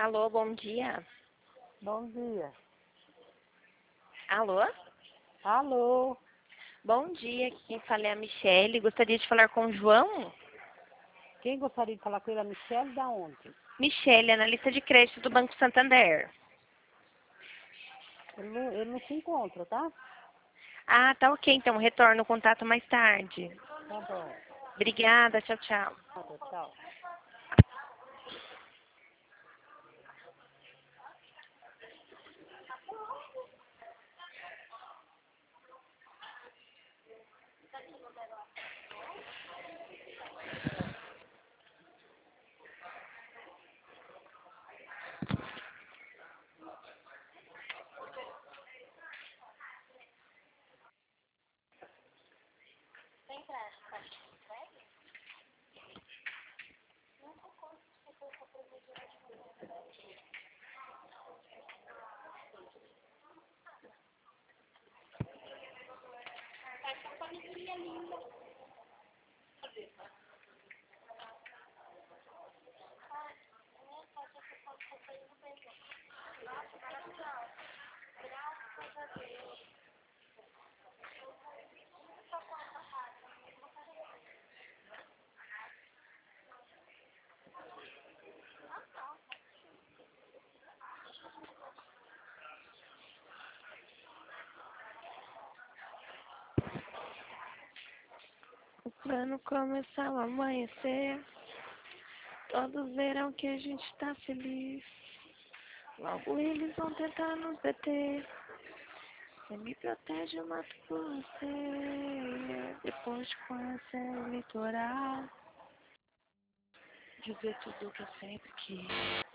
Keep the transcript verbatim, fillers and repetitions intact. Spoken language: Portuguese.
Alô, bom dia. Bom dia. Alô? Alô? Bom dia, aqui quem fala é a Michele. Gostaria de falar com o João? Quem gostaria de falar com ele? A Michele da onde? Michele, analista de crédito do Banco Santander. Ele não, ele não se encontra, tá? Ah, tá ok, então retorno o contato mais tarde. Tá bom. Obrigada, tchau, tchau. Nada, tchau. O plano começou a amanhecer. Todos verão que a gente tá feliz. Logo eles vão tentar nos deter. Você me protege, eu mato por você. Depois de conhecer o litoral, dizer tudo que eu sempre quis.